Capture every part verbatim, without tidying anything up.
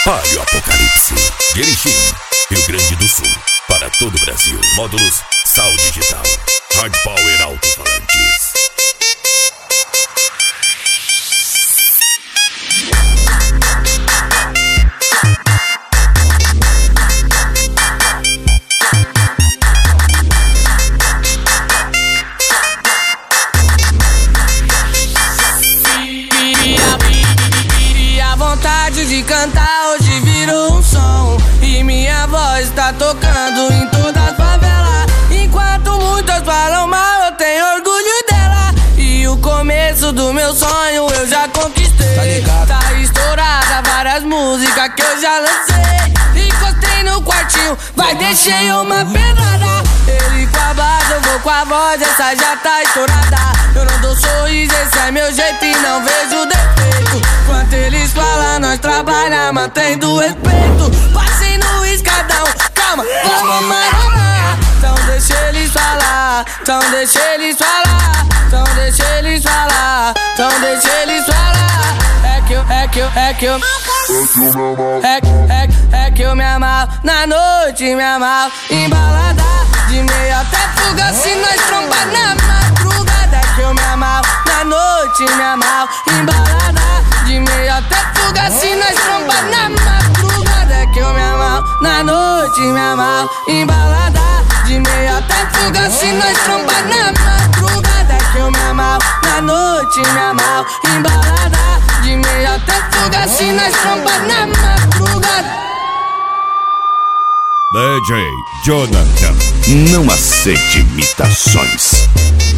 Palio Apocalipse, Erechim, Rio Grande do Sul, para todo o Brasil. Módulos Sal Digital, Hard Power Alto-Falantes. De cantar hoje virou um som, e minha voz tá tocando em todas as favelas. Enquanto muitos falam mal, eu tenho orgulho dela. E o começo do meu sonho eu já conquistei. Tá, tá estourada várias músicas que eu já lancei. Encostei no quartinho, vai deixei uma pedrada. Ele com a base, eu vou com a voz, essa já tá estourada. Eu não dou sorriso, esse é meu jeito e não vejo defeito. Enquanto eles falam, nós trabalha, mantendo respeito. Passei no escadão, calma, vamos maromar. Então deixa eles falar, então deixa eles falar, então deixa eles falar, então deixa eles falar. É que eu, é que eu, é que eu É que, é que, é que eu me amarro na noite, me amarro em balada. De meia até fuga, se nós trombar na madrugada. É que eu me amarro na noite, me amarro em balada. De meia até fuga, se nós trombar na madrugada. É que eu me amarro na noite, me amarro em balada. De meia até fuga, se nós trombar na madrugada. É que eu me amarro na noite, me amarro em balada. De meia até fuga, se nós trombar na madrugada. D J Jonathan, não aceite imitações.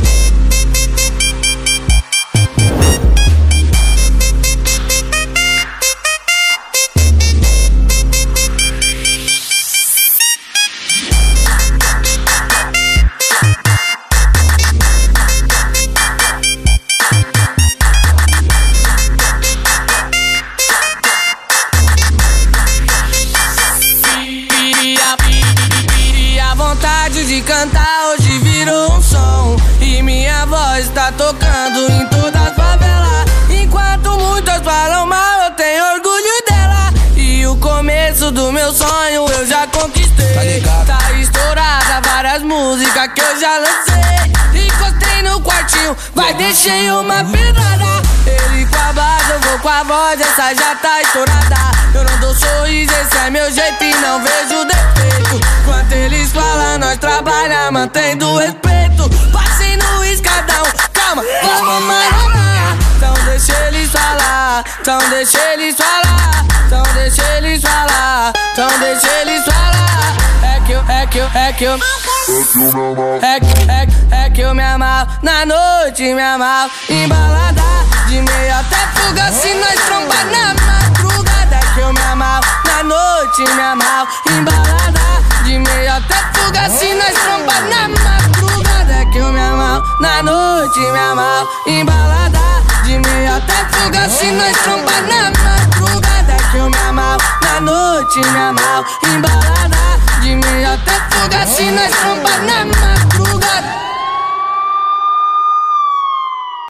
De cantar hoje virou um som, e minha voz tá tocando em todas as favelas. Enquanto muitos falam mal, eu tenho orgulho dela. E o começo do meu sonho eu já conquistei. Tá estourada várias músicas que eu já lancei. Encostei no quartinho, vai deixei uma pedrada. Ele com a base, eu vou com a voz, essa já tá estourada. Eu não dou sorriso, esse é meu jeito e não vejo defeito. Enquanto eles falam, nós trabalha, mantendo respeito. Passei no escadão, calma, vamos maromar. Então deixa eles falar, então deixa eles falar, então deixa eles falar, então deixa eles falar. É que eu, é que eu, é que eu É que, é que, é que eu me amarro na noite, me amarro em balada. De meia até fuga, se nós trombar na madrugada. É que eu me amarro na noite, me amarro em balada. De meia até fuga, se nós trombar na madrugada. É que eu me amarro na noite, me amarro em balada. De meia até fuga, se nós trombar na madrugada. É que eu me amarro na noite, me amarro em balada. De meia até fuga, se nós trombar na madrugada.